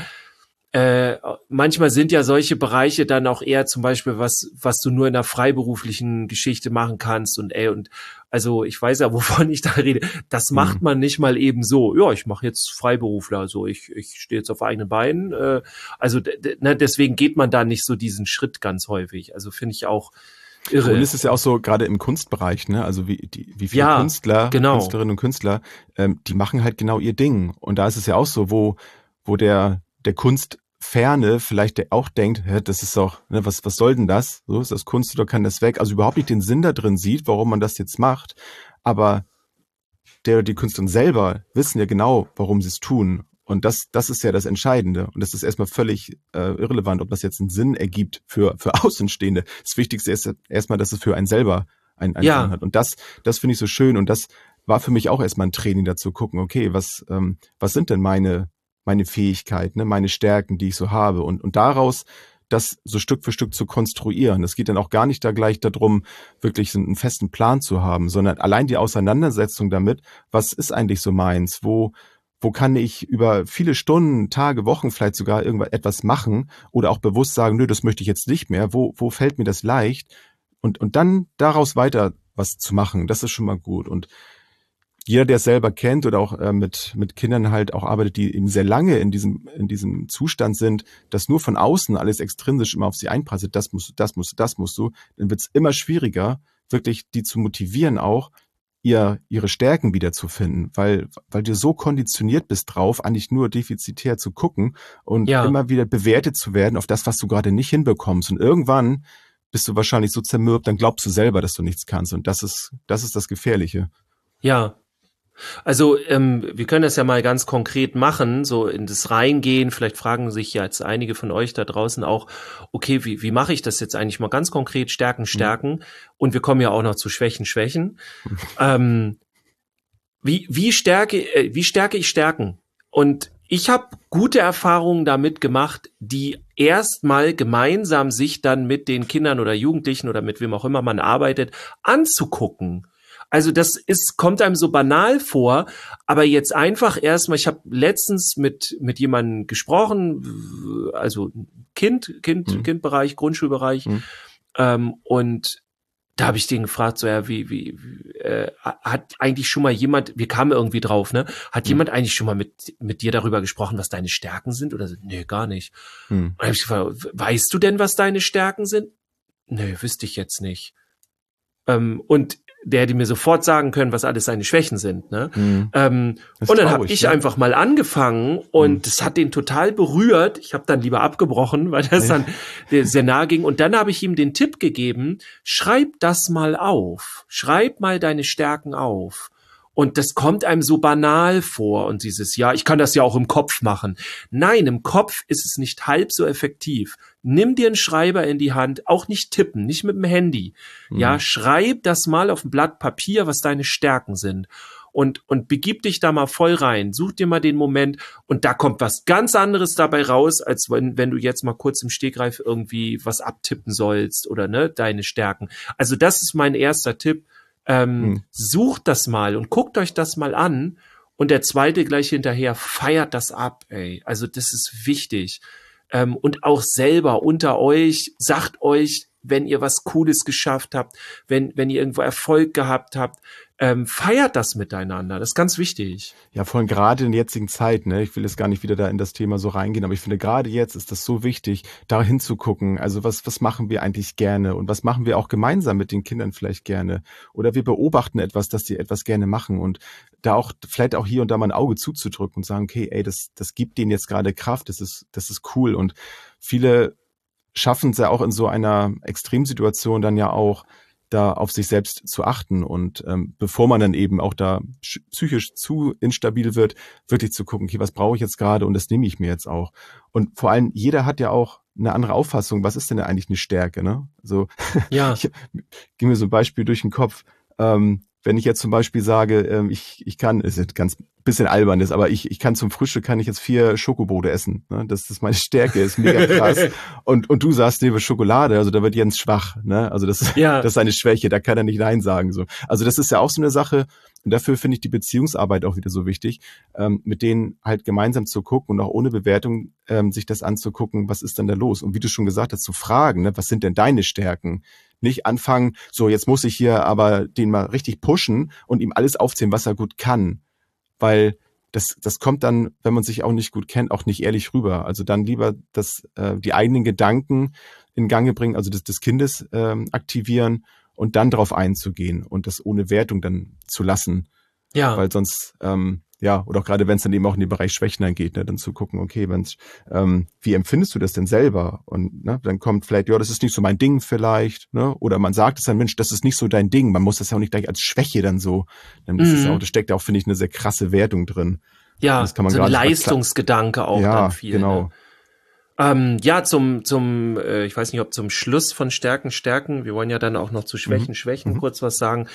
manchmal sind ja solche Bereiche dann auch eher zum Beispiel was du nur in einer freiberuflichen Geschichte machen kannst und also ich weiß ja, wovon ich da rede. Das macht man nicht mal eben so. Ja, ich mache jetzt Freiberufler, also ich stehe jetzt auf eigenen Beinen. Also deswegen geht man da nicht so diesen Schritt ganz häufig. Also finde ich auch irre. Und es ist ja auch so, gerade im Kunstbereich, ne, also wie viele Künstler, Künstlerinnen und Künstler, die machen halt genau ihr Ding. Und da ist es ja auch so, wo der Kunstferne vielleicht auch denkt, das ist doch, ne, was soll denn das? So ist das Kunst oder kann das weg? Also überhaupt nicht den Sinn da drin sieht, warum man das jetzt macht. Aber der oder die Künstlerin selber wissen ja genau, warum sie es tun. Und das ist ja das Entscheidende. Und das ist erstmal völlig irrelevant, ob das jetzt einen Sinn ergibt für Außenstehende. Das Wichtigste ist erstmal, dass es für einen selber einen Sinn hat. Und das finde ich so schön. Und das war für mich auch erstmal ein Training dazu, gucken, okay, was sind denn meine Fähigkeiten, ne, meine Stärken, die ich so habe und daraus das so Stück für Stück zu konstruieren. Es geht dann auch gar nicht da gleich darum, wirklich so einen festen Plan zu haben, sondern allein die Auseinandersetzung damit, was ist eigentlich so meins, wo kann ich über viele Stunden, Tage, Wochen vielleicht sogar etwas machen oder auch bewusst sagen, nö, das möchte ich jetzt nicht mehr, wo fällt mir das leicht und dann daraus weiter was zu machen, das ist schon mal gut. Und jeder, der es selber kennt oder auch mit Kindern halt auch arbeitet, die eben sehr lange in diesem Zustand sind, dass nur von außen alles extrinsisch immer auf sie einprasselt, das musst du, dann wird es immer schwieriger, wirklich die zu motivieren auch, ihre Stärken wiederzufinden, weil du so konditioniert bist drauf, eigentlich nur defizitär zu gucken und immer wieder bewertet zu werden auf das, was du gerade nicht hinbekommst. Und irgendwann bist du wahrscheinlich so zermürbt, dann glaubst du selber, dass du nichts kannst. Und das ist das Gefährliche. Ja. Also wir können das ja mal ganz konkret machen, so in das Reingehen. Vielleicht fragen sich ja jetzt einige von euch da draußen auch, okay, wie mache ich das jetzt eigentlich mal ganz konkret? Stärken. Und wir kommen ja auch noch zu Schwächen. Wie stärke ich Stärken? Und ich habe gute Erfahrungen damit gemacht, die erstmal gemeinsam sich dann mit den Kindern oder Jugendlichen oder mit wem auch immer man arbeitet, anzugucken. Also kommt einem so banal vor, aber jetzt einfach erstmal, ich habe letztens mit jemandem gesprochen, also Kindbereich, Grundschulbereich, und da habe ich den gefragt, so ja, wie hat eigentlich schon mal jemand, wir kamen irgendwie drauf, ne? Hat jemand eigentlich schon mal mit dir darüber gesprochen, was deine Stärken sind? Oder so, nee, gar nicht. Und dann habe ich gefragt, weißt du denn, was deine Stärken sind? Nee, wüsste ich jetzt nicht. Und der hätte mir sofort sagen können, was alles seine Schwächen sind. Ne? Und dann habe ich einfach mal angefangen und das hat den total berührt. Ich habe dann lieber abgebrochen, weil das dann sehr nahe ging. Und dann habe ich ihm den Tipp gegeben, schreib das mal auf. Schreib mal deine Stärken auf. Und das kommt einem so banal vor. Und ich kann das ja auch im Kopf machen. Nein, im Kopf ist es nicht halb so effektiv. Nimm dir einen Schreiber in die Hand, auch nicht tippen, nicht mit dem Handy. Ja, schreib das mal auf ein Blatt Papier, was deine Stärken sind. Und begib dich da mal voll rein. Such dir mal den Moment und da kommt was ganz anderes dabei raus, als wenn du jetzt mal kurz im Stegreif irgendwie was abtippen sollst oder ne, deine Stärken. Also das ist mein erster Tipp. Sucht das mal und guckt euch das mal an und der zweite gleich hinterher feiert das ab, ey. Also das ist wichtig. Und auch selber unter euch, sagt euch, wenn ihr was Cooles geschafft habt, wenn ihr irgendwo Erfolg gehabt habt, feiert das miteinander. Das ist ganz wichtig. Ja, vor allem gerade in der jetzigen Zeit, ne? Ich will jetzt gar nicht wieder da in das Thema so reingehen, aber ich finde gerade jetzt ist das so wichtig, da hinzugucken. Also was machen wir eigentlich gerne und was machen wir auch gemeinsam mit den Kindern vielleicht gerne? Oder wir beobachten etwas, dass die etwas gerne machen und da auch vielleicht auch hier und da mal ein Auge zuzudrücken und sagen, okay, ey, das gibt denen jetzt gerade Kraft, das ist cool. Und viele schaffen es ja auch in so einer Extremsituation dann ja auch, da auf sich selbst zu achten und bevor man dann eben auch da psychisch zu instabil wird, wirklich zu gucken, okay, was brauche ich jetzt gerade und das nehme ich mir jetzt auch. Und vor allem, jeder hat ja auch eine andere Auffassung, was ist denn eigentlich eine Stärke, ne? So, Ja. ging mir so ein Beispiel durch den Kopf, wenn ich jetzt zum Beispiel sage, ich kann, ist jetzt ganz bisschen albern ist, aber ich kann zum Frühstück kann ich jetzt 4 Schokobrote essen. Ne? Das ist meine Stärke, ist mega krass. Und du sagst, nee, Schokolade, also da wird Jens schwach. Ne? Also das ist eine Schwäche, da kann er nicht Nein sagen. So. Also das ist ja auch so eine Sache, und dafür finde ich die Beziehungsarbeit auch wieder so wichtig, mit denen halt gemeinsam zu gucken und auch ohne Bewertung sich das anzugucken, was ist denn da los? Und wie du schon gesagt hast, zu fragen, ne, was sind denn deine Stärken? Nicht anfangen, so jetzt muss ich hier aber den mal richtig pushen und ihm alles aufzählen, was er gut kann. Weil das kommt dann, wenn man sich auch nicht gut kennt, auch nicht ehrlich rüber. Also dann lieber die eigenen Gedanken in Gange bringen, also des Kindes aktivieren und dann drauf einzugehen und das ohne Wertung dann zu lassen. Ja. Weil sonst, oder auch gerade wenn es dann eben auch in den Bereich Schwächen dann geht, ne, dann zu gucken, okay, wie empfindest du das denn selber? Und ne, dann kommt vielleicht, ja, das ist nicht so mein Ding vielleicht, ne? Oder man sagt es dann, Mensch, das ist nicht so dein Ding. Man muss das ja auch nicht gleich als Schwäche dann so. Dann ist es auch, da steckt ja auch, finde ich, eine sehr krasse Wertung drin. Ja, das kann man so ein Leistungsgedanke auch ja, dann viel. Genau. Ne? Zum ich weiß nicht, ob zum Schluss von Stärken, wir wollen ja dann auch noch zu Schwächen kurz was sagen.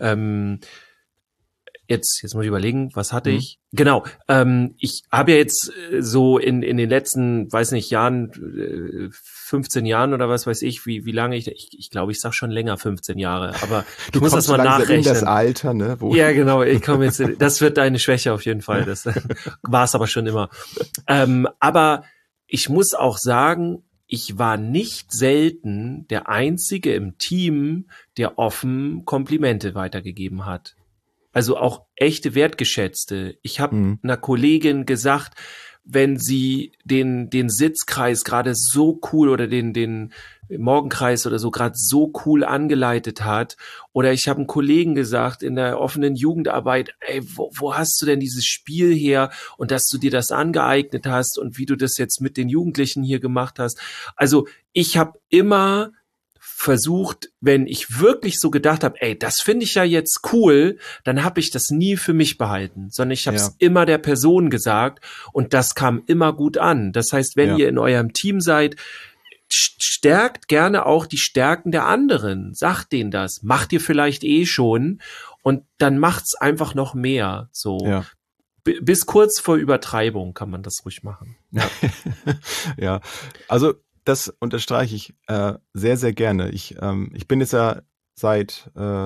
Jetzt muss ich überlegen, was hatte ich? Genau, ich habe ja jetzt so in den letzten, weiß nicht, Jahren, 15 Jahren oder was weiß ich, wie lange ich glaube, ich sag schon länger 15 Jahre, aber ich muss das mal nachrechnen. In das Alter, ne? Ja, genau, ich komme jetzt, das wird deine Schwäche auf jeden Fall, das war es aber schon immer. Aber ich muss auch sagen, ich war nicht selten der Einzige im Team, der offen Komplimente weitergegeben hat. Also auch echte Wertgeschätzte. Ich habe einer Kollegin gesagt, wenn sie den Sitzkreis gerade so cool oder den Morgenkreis oder so gerade so cool angeleitet hat, oder ich habe einem Kollegen gesagt in der offenen Jugendarbeit, ey, wo hast du denn dieses Spiel her und dass du dir das angeeignet hast und wie du das jetzt mit den Jugendlichen hier gemacht hast. Also ich habe immer versucht, wenn ich wirklich so gedacht habe, ey, das finde ich ja jetzt cool, dann habe ich das nie für mich behalten, sondern ich habe es immer der Person gesagt und das kam immer gut an. Das heißt, wenn ihr in eurem Team seid, stärkt gerne auch die Stärken der anderen. Sagt denen das. Macht ihr vielleicht schon und dann macht's einfach noch mehr. So. Ja. Bis kurz vor Übertreibung kann man das ruhig machen. Ja, ja. Also das unterstreiche ich sehr, sehr gerne. Ich bin jetzt ja seit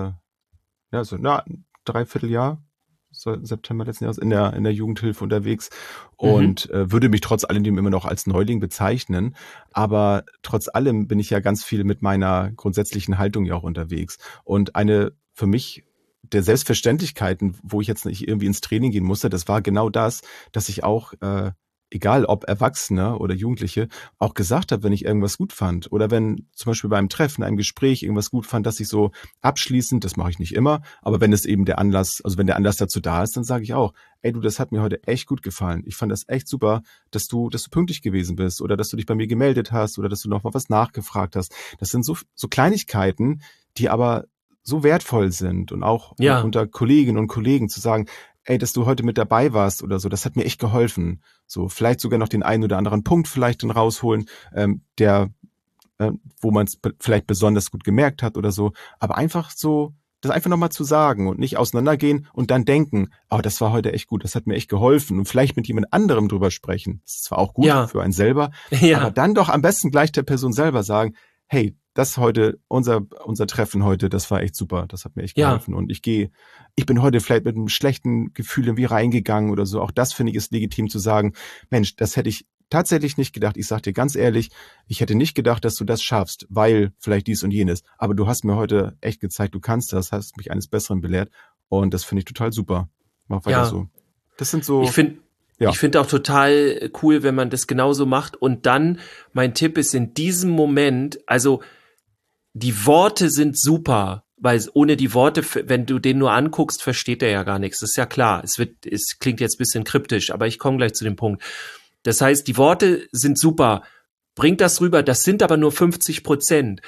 dreiviertel Jahr, September letzten Jahres in der Jugendhilfe unterwegs und würde mich trotz alledem immer noch als Neuling bezeichnen. Aber trotz allem bin ich ja ganz viel mit meiner grundsätzlichen Haltung ja auch unterwegs. Und eine für mich der Selbstverständlichkeiten, wo ich jetzt nicht irgendwie ins Training gehen musste, das war genau das, dass ich auch egal ob Erwachsene oder Jugendliche, auch gesagt habe, wenn ich irgendwas gut fand. Oder wenn zum Beispiel beim Treffen, einem Gespräch irgendwas gut fand, dass ich so abschließend, das mache ich nicht immer, aber wenn es eben der Anlass dazu da ist, dann sage ich auch, ey du, das hat mir heute echt gut gefallen. Ich fand das echt super, dass du pünktlich gewesen bist oder dass du dich bei mir gemeldet hast oder dass du noch mal was nachgefragt hast. Das sind so Kleinigkeiten, die aber so wertvoll sind und auch unter Kolleginnen und Kollegen zu sagen, ey, dass du heute mit dabei warst oder so, das hat mir echt geholfen. So, vielleicht sogar noch den einen oder anderen Punkt vielleicht dann rausholen, wo man es vielleicht besonders gut gemerkt hat oder so. Aber einfach so, das einfach nochmal zu sagen und nicht auseinandergehen und dann denken, oh, das war heute echt gut, das hat mir echt geholfen und vielleicht mit jemand anderem drüber sprechen. Das ist zwar auch gut für einen selber, aber dann doch am besten gleich der Person selber sagen, hey, das heute, unser Treffen heute, das war echt super, das hat mir echt geholfen. Und ich bin heute vielleicht mit einem schlechten Gefühl irgendwie reingegangen oder so. Auch das finde ich ist legitim zu sagen, Mensch, das hätte ich tatsächlich nicht gedacht. Ich sag dir ganz ehrlich, ich hätte nicht gedacht, dass du das schaffst, weil vielleicht dies und jenes. Aber du hast mir heute echt gezeigt, du kannst das, hast mich eines Besseren belehrt. Und das finde ich total super. Mach weiter so. Das sind so. Ich finde auch total cool, wenn man das genauso macht. Und dann, mein Tipp ist in diesem Moment, also die Worte sind super, weil ohne die Worte, wenn du den nur anguckst, versteht er ja gar nichts. Das ist ja klar. Es klingt jetzt ein bisschen kryptisch, aber ich komme gleich zu dem Punkt. Das heißt, die Worte sind super. Bringt das rüber. Das sind aber nur 50%.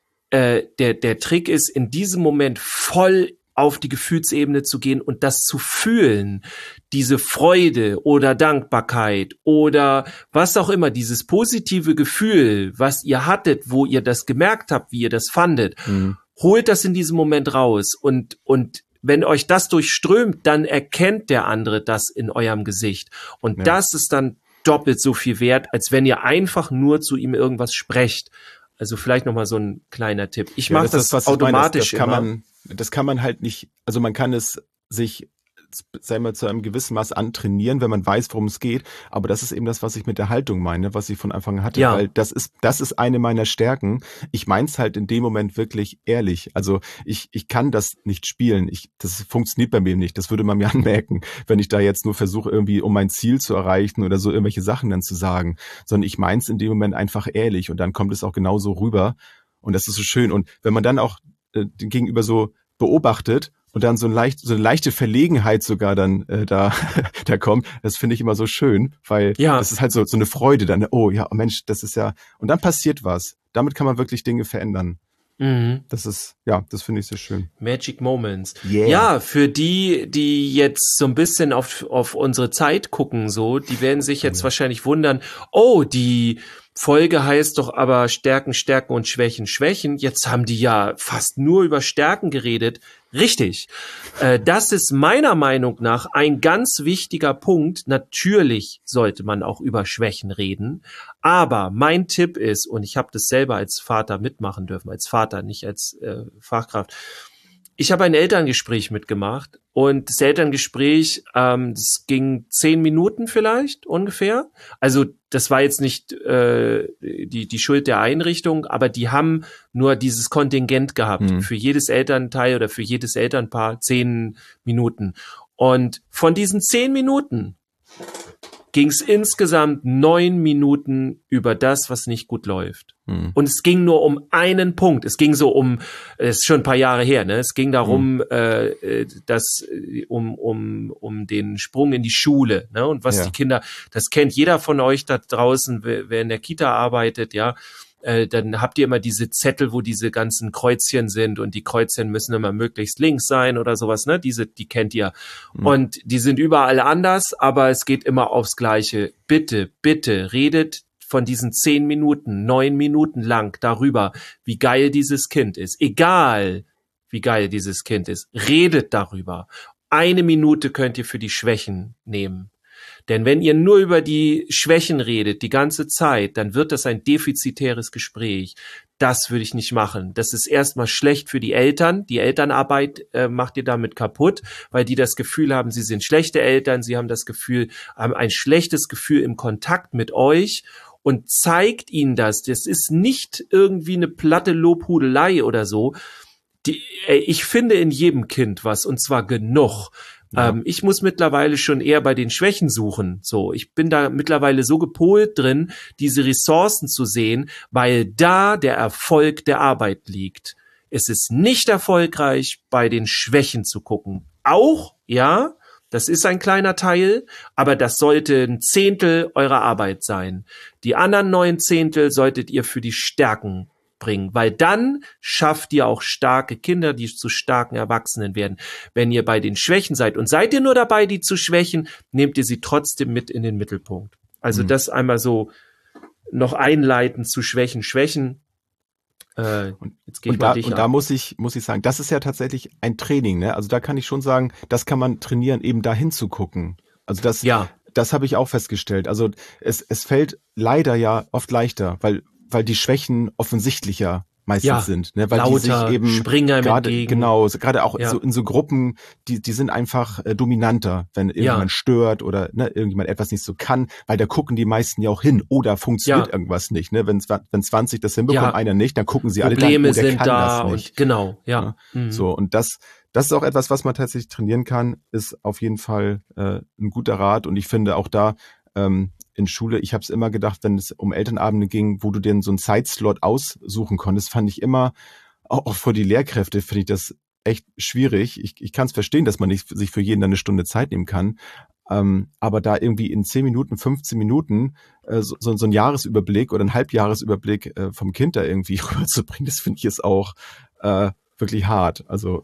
Der Trick ist, in diesem Moment voll auf die Gefühlsebene zu gehen und das zu fühlen, diese Freude oder Dankbarkeit oder was auch immer, dieses positive Gefühl, was ihr hattet, wo ihr das gemerkt habt, wie ihr das fandet, holt das in diesem Moment raus und wenn euch das durchströmt, dann erkennt der andere das in eurem Gesicht und das ist dann doppelt so viel wert, als wenn ihr einfach nur zu ihm irgendwas sprecht. Also vielleicht nochmal so ein kleiner Tipp. Ich mache das automatisch immer. Das kann man halt nicht, also man kann es sich, sagen wir, zu einem gewissen Maß antrainieren, wenn man weiß, worum es geht. Aber das ist eben das, was ich mit der Haltung meine, was ich von Anfang an hatte. Weil das ist eine meiner Stärken. Ich mein's halt in dem Moment wirklich ehrlich. Also ich kann das nicht spielen. Das funktioniert bei mir nicht. Das würde man mir anmerken, wenn ich da jetzt nur versuche, irgendwie um mein Ziel zu erreichen oder so irgendwelche Sachen dann zu sagen. Sondern ich mein's in dem Moment einfach ehrlich und dann kommt es auch genauso rüber. Und das ist so schön. Und wenn man dann auch den Gegenüber so beobachtet und dann so eine leichte Verlegenheit sogar dann da kommt, das finde ich immer so schön, weil das ist halt so eine Freude dann, oh Mensch, das ist ja, und dann passiert was. Damit kann man wirklich Dinge verändern. Das ist, das finde ich sehr schön. Magic Moments. Yeah. Ja, für die jetzt so ein bisschen auf unsere Zeit gucken, so, die werden sich jetzt wahrscheinlich wundern, die Folge heißt doch aber Stärken, Stärken und Schwächen, Schwächen. Jetzt haben die ja fast nur über Stärken geredet. Richtig. Das ist meiner Meinung nach ein ganz wichtiger Punkt. Natürlich sollte man auch über Schwächen reden. Aber mein Tipp ist, und ich habe das selber als Vater mitmachen dürfen, als Vater, nicht als Fachkraft. Ich habe ein Elterngespräch mitgemacht und das Elterngespräch, das ging 10 Minuten vielleicht ungefähr. Also das war jetzt nicht die Schuld der Einrichtung, aber die haben nur dieses Kontingent gehabt. Für jedes Elternteil oder für jedes Elternpaar 10 Minuten. Und von diesen 10 Minuten ging es insgesamt 9 Minuten über das, was nicht gut läuft. Und es ging nur um einen Punkt. Es ging so es ist schon ein paar Jahre her, ne? Es ging darum, um den Sprung in die Schule, ne? Und was die Kinder, das kennt jeder von euch da draußen, wer in der Kita arbeitet, dann habt ihr immer diese Zettel, wo diese ganzen Kreuzchen sind und die Kreuzchen müssen immer möglichst links sein oder sowas, ne? Die kennt ihr. Und die sind überall anders, aber es geht immer aufs Gleiche. Bitte, bitte redet von diesen 10 Minuten, 9 Minuten lang darüber, wie geil dieses Kind ist. Egal, wie geil dieses Kind ist. Redet darüber. 1 Minute könnt ihr für die Schwächen nehmen. Denn wenn ihr nur über die Schwächen redet, die ganze Zeit, dann wird das ein defizitäres Gespräch. Das würde ich nicht machen. Das ist erstmal schlecht für die Eltern. Die Elternarbeit macht ihr damit kaputt, weil die das Gefühl haben, sie sind schlechte Eltern. Sie haben haben ein schlechtes Gefühl im Kontakt mit euch und zeigt ihnen das. Das ist nicht irgendwie eine platte Lobhudelei oder so. Ich finde in jedem Kind was, und zwar genug. Ich muss mittlerweile schon eher bei den Schwächen suchen. So, ich bin da mittlerweile so gepolt drin, diese Ressourcen zu sehen, weil da der Erfolg der Arbeit liegt. Es ist nicht erfolgreich, bei den Schwächen zu gucken. Auch, das ist ein kleiner Teil, aber das sollte 1/10 eurer Arbeit sein. Die anderen 9/10 solltet ihr für die Stärken bringen, weil dann schafft ihr auch starke Kinder, die zu starken Erwachsenen werden. Wenn ihr bei den Schwächen seid und seid ihr nur dabei, die zu schwächen, nehmt ihr sie trotzdem mit in den Mittelpunkt. Also das einmal so noch einleiten zu Schwächen. Jetzt gehe ich mal dich an. Und da muss ich sagen, das ist ja tatsächlich ein Training, ne? Also da kann ich schon sagen, das kann man trainieren, eben da hinzugucken. Also das habe ich auch festgestellt. Also es fällt leider ja oft leichter, weil die Schwächen offensichtlicher meistens sind, ne? Weil lauter, die sich eben springen gerade gerade auch so in so Gruppen, die sind einfach dominanter, wenn irgendjemand stört oder irgendjemand etwas nicht so kann, weil da gucken die meisten ja auch hin, oder funktioniert irgendwas nicht, ne? Wenn 20 das hinbekommen, einer nicht, dann gucken sie alle Probleme dann, der sind kann da das nicht. Und genau, So, und das das ist auch etwas, was man tatsächlich trainieren kann, ist auf jeden Fall ein guter Rat. Und ich finde auch da in Schule, ich habe es immer gedacht, wenn es um Elternabende ging, wo du dir so einen Zeitslot aussuchen konntest, fand ich immer, auch für die Lehrkräfte finde ich das echt schwierig. Ich kann es verstehen, dass man nicht sich für jeden eine Stunde Zeit nehmen kann. Aber da irgendwie in 10 Minuten, 15 Minuten so einen Jahresüberblick oder einen Halbjahresüberblick vom Kind da irgendwie rüberzubringen, das finde ich jetzt auch wirklich hart. Also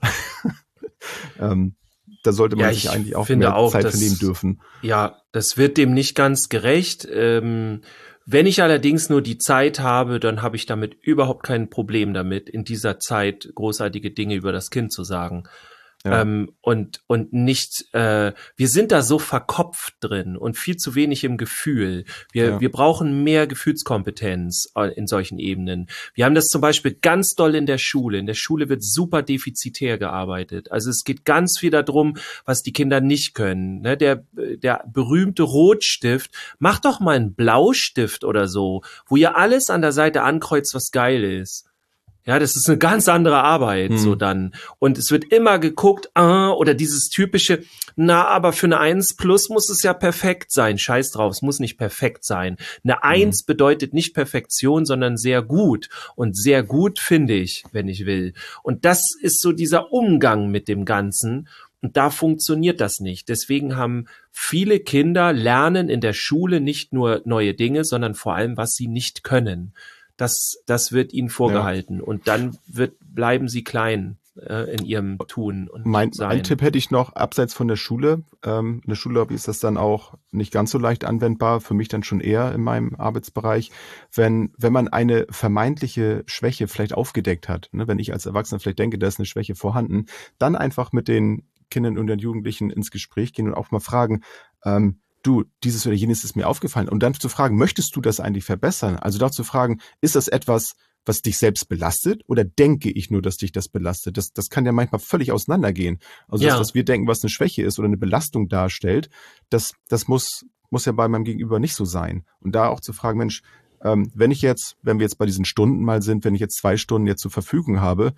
da sollte man sich eigentlich auch mehr Zeit für nehmen dürfen. Ja, das wird dem nicht ganz gerecht. Wenn ich allerdings nur die Zeit habe, dann habe ich damit überhaupt kein Problem damit, in dieser Zeit großartige Dinge über das Kind zu sagen. Ja. Und nicht, wir sind da so verkopft drin und viel zu wenig im Gefühl. Wir brauchen mehr Gefühlskompetenz in solchen Ebenen. Wir haben das zum Beispiel ganz doll in der Schule. In der Schule wird super defizitär gearbeitet. Also es geht ganz viel darum, was die Kinder nicht können. Ne? Der berühmte Rotstift, macht doch mal einen Blaustift oder so, wo ihr alles an der Seite ankreuzt, was geil ist. Ja, das ist eine ganz andere Arbeit, so dann. Und es wird immer geguckt, oder dieses typische, aber für eine 1+ muss es ja perfekt sein. Scheiß drauf, es muss nicht perfekt sein. Eine 1 bedeutet nicht Perfektion, sondern sehr gut. Und sehr gut finde ich, wenn ich will. Und das ist so dieser Umgang mit dem Ganzen. Und da funktioniert das nicht. Deswegen haben viele Kinder lernen in der Schule nicht nur neue Dinge, sondern vor allem, was sie nicht können. Das wird ihnen vorgehalten und dann bleiben sie klein in ihrem Tun und Sein. Ein Tipp hätte ich noch, abseits von der Schule. In der Schule ist das dann auch nicht ganz so leicht anwendbar, für mich dann schon eher in meinem Arbeitsbereich. Wenn man eine vermeintliche Schwäche vielleicht aufgedeckt hat, ne, wenn ich als Erwachsener vielleicht denke, da ist eine Schwäche vorhanden, dann einfach mit den Kindern und den Jugendlichen ins Gespräch gehen und auch mal fragen, du, dieses oder jenes ist mir aufgefallen. Und dann zu fragen, möchtest du das eigentlich verbessern? Also da zu fragen, ist das etwas, was dich selbst belastet oder denke ich nur, dass dich das belastet? Das kann ja manchmal völlig auseinandergehen. Also das, was wir denken, was eine Schwäche ist oder eine Belastung darstellt, das muss ja bei meinem Gegenüber nicht so sein. Und da auch zu fragen, Mensch, wenn wir jetzt bei diesen Stunden mal sind, wenn ich jetzt 2 Stunden jetzt zur Verfügung habe,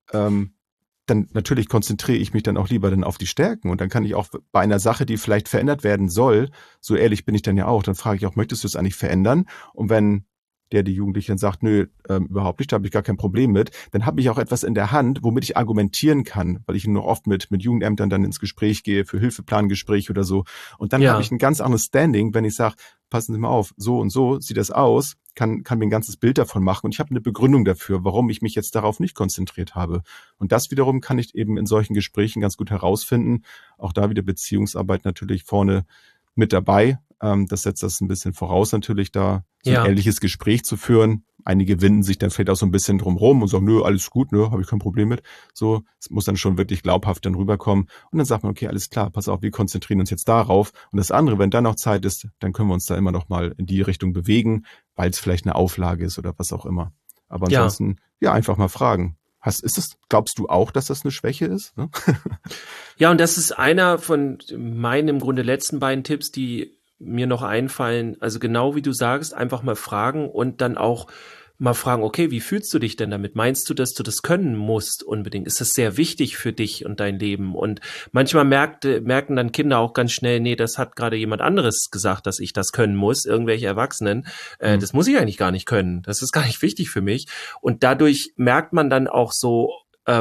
dann natürlich konzentriere ich mich dann auch lieber dann auf die Stärken und dann kann ich auch bei einer Sache, die vielleicht verändert werden soll, so ehrlich bin ich dann ja auch, dann frage ich auch, möchtest du es eigentlich verändern? Und wenn die Jugendliche dann sagt, nö, überhaupt nicht, da habe ich gar kein Problem mit, dann habe ich auch etwas in der Hand, womit ich argumentieren kann, weil ich nur oft mit Jugendämtern dann ins Gespräch gehe, für Hilfeplangespräch oder so. Und dann habe ich ein ganz anderes Standing, wenn ich sage, passen Sie mal auf, so und so sieht das aus, kann mir ein ganzes Bild davon machen und ich habe eine Begründung dafür, warum ich mich jetzt darauf nicht konzentriert habe. Und das wiederum kann ich eben in solchen Gesprächen ganz gut herausfinden. Auch da wieder Beziehungsarbeit natürlich vorne mit dabei. Das setzt das ein bisschen voraus natürlich, da so ein ehrliches Gespräch zu führen. Einige winden sich dann vielleicht auch so ein bisschen drum rum und sagen, nö, alles gut, nö, habe ich kein Problem mit. So, es muss dann schon wirklich glaubhaft dann rüberkommen. Und dann sagt man, okay, alles klar, pass auf, wir konzentrieren uns jetzt darauf. Und das andere, wenn dann noch Zeit ist, dann können wir uns da immer noch mal in die Richtung bewegen, weil es vielleicht eine Auflage ist oder was auch immer. Aber ansonsten, einfach mal fragen. Glaubst du auch, dass das eine Schwäche ist? Ne? Ja, und das ist einer von meinen im Grunde letzten beiden Tipps, die mir noch einfallen. Also genau wie du sagst, einfach mal fragen und dann auch mal fragen, okay, wie fühlst du dich denn damit? Meinst du, dass du das können musst unbedingt? Ist das sehr wichtig für dich und dein Leben? Und manchmal merken dann Kinder auch ganz schnell, nee, das hat gerade jemand anderes gesagt, dass ich das können muss, irgendwelche Erwachsenen. Das muss ich eigentlich gar nicht können. Das ist gar nicht wichtig für mich. Und dadurch merkt man dann auch so,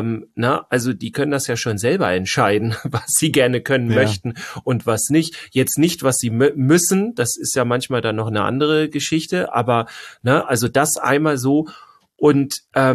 also die können das ja schon selber entscheiden, was sie gerne können möchten und was nicht. Jetzt nicht, was sie müssen, das ist ja manchmal dann noch eine andere Geschichte, aber also das einmal so und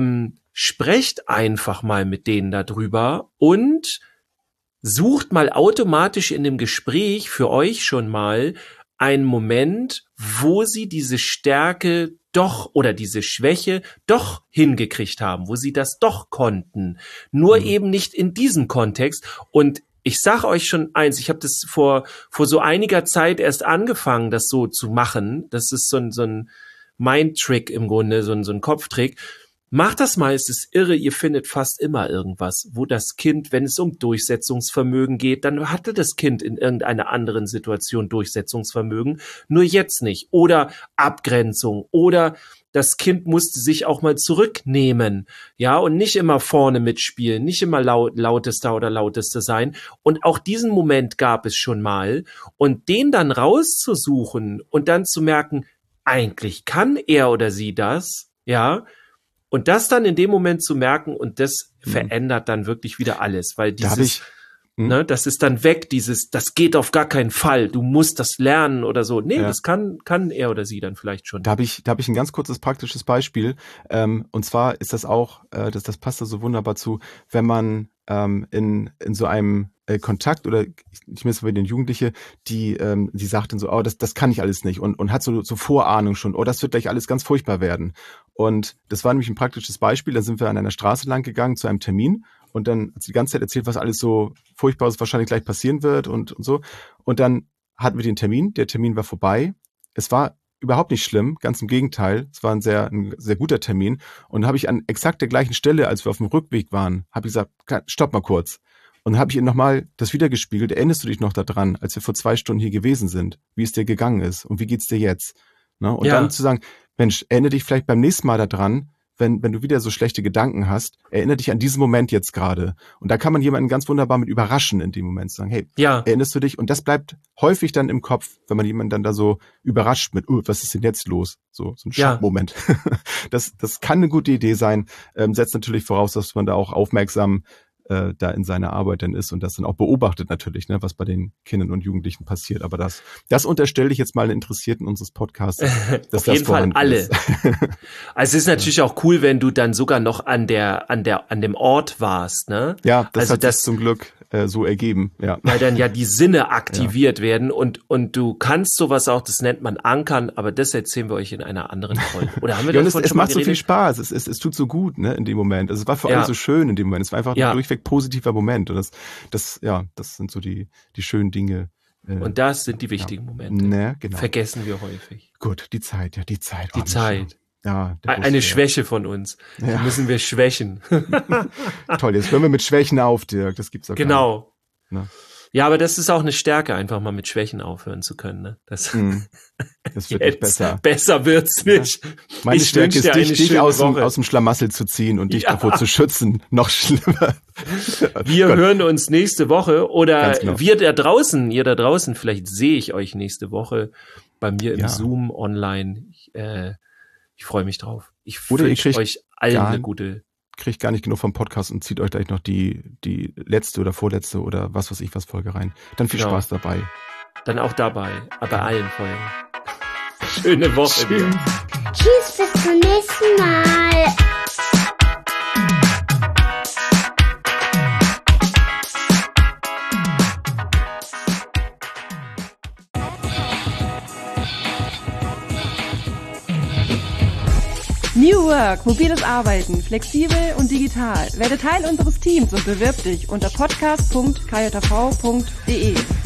sprecht einfach mal mit denen darüber und sucht mal automatisch in dem Gespräch für euch schon mal einen Moment, wo sie diese Stärke doch oder diese Schwäche doch hingekriegt haben, wo sie das doch konnten. Nur eben nicht in diesem Kontext. Und ich sage euch schon eins, ich habe das vor so einiger Zeit erst angefangen, das so zu machen. Das ist so ein Mind-Trick im Grunde, so ein Kopftrick. Macht das mal, es ist irre, ihr findet fast immer irgendwas, wo das Kind, wenn es um Durchsetzungsvermögen geht, dann hatte das Kind in irgendeiner anderen Situation Durchsetzungsvermögen, nur jetzt nicht. Oder Abgrenzung oder das Kind musste sich auch mal zurücknehmen, ja, und nicht immer vorne mitspielen, nicht immer lautester oder lautester sein. Und auch diesen Moment gab es schon mal. Und den dann rauszusuchen und dann zu merken, eigentlich kann er oder sie das, ja, und das dann in dem Moment zu merken, und das verändert dann wirklich wieder alles, weil dieses, das ist dann weg, das geht auf gar keinen Fall, du musst das lernen oder so. Nee, das kann er oder sie dann vielleicht schon. Da hab ich ein ganz kurzes praktisches Beispiel, und zwar ist das auch, das passt da so wunderbar zu, wenn man in so einem Kontakt, oder ich meine bei den Jugendlichen, die sagt dann so, oh, das kann ich alles nicht, und hat so Vorahnung schon, oh, das wird gleich alles ganz furchtbar werden. Und das war nämlich ein praktisches Beispiel, da sind wir an einer Straße lang gegangen zu einem Termin, und dann hat sie die ganze Zeit erzählt, was alles so Furchtbares wahrscheinlich gleich passieren wird und so. Und dann hatten wir den Termin, der Termin war vorbei, es war überhaupt nicht schlimm, ganz im Gegenteil, es war ein sehr guter Termin, und dann habe ich an exakt der gleichen Stelle, als wir auf dem Rückweg waren, habe ich gesagt, stopp mal kurz. Und dann habe ich ihr nochmal das wiedergespiegelt. Erinnerst du dich noch daran, als wir vor 2 Stunden hier gewesen sind, wie es dir gegangen ist und wie geht's dir jetzt? Ne? Und dann zu sagen, Mensch, erinnere dich vielleicht beim nächsten Mal daran, wenn du wieder so schlechte Gedanken hast, erinnere dich an diesen Moment jetzt gerade. Und da kann man jemanden ganz wunderbar mit überraschen in dem Moment, sagen, hey, erinnerst du dich? Und das bleibt häufig dann im Kopf, wenn man jemanden dann da so überrascht mit, was ist denn jetzt los? So ein Schockmoment. Das kann eine gute Idee sein, setzt natürlich voraus, dass man da auch aufmerksam da in seiner Arbeit dann ist und das dann auch beobachtet natürlich, ne, was bei den Kindern und Jugendlichen passiert. Aber das unterstelle ich jetzt mal den Interessierten unseres Podcasts. Auf jeden Fall alle. Also es ist natürlich auch cool, wenn du dann sogar noch an dem Ort warst, ne? Ja, das hat sich zum Glück so ergeben, ja. Weil dann ja die Sinne aktiviert werden und du kannst sowas auch, das nennt man Ankern, aber das erzählen wir euch in einer anderen Folge. Oder haben wir davon es macht so viel Spaß, es tut so gut, ne, in dem Moment. Also es war für alle so schön in dem Moment. Es war einfach ein durchweg positiver Moment, und das sind so die schönen Dinge. Und das sind die wichtigen Momente. Ne, genau. Vergessen wir häufig. Gut, die Zeit. Die Zeit. Ja, eine Schwäche von uns. Die müssen wir schwächen. Toll, jetzt hören wir mit Schwächen auf, Dirk. Das gibt's auch gar nicht. Ne? Ja, aber das ist auch eine Stärke, einfach mal mit Schwächen aufhören zu können. Ne? Das wird nicht besser. Besser wird's nicht. Ja. Meine Stärke ist, dich aus dem Schlamassel zu ziehen und dich davor zu schützen. Noch schlimmer. Wir hören uns nächste Woche, oder ihr da draußen, vielleicht sehe ich euch nächste Woche bei mir im Zoom online. Ich freue mich drauf. Ich wünsche euch allen eine gute... Kriegt gar nicht genug vom Podcast und zieht euch gleich noch die letzte oder vorletzte oder was weiß ich was Folge rein. Dann viel Spaß dabei. Dann auch dabei, bei allen Folgen. Schöne Woche. Tschüss, bis zum nächsten Mal. New Work, mobiles Arbeiten, flexibel und digital. Werde Teil unseres Teams und bewirb dich unter podcast.kjv.de.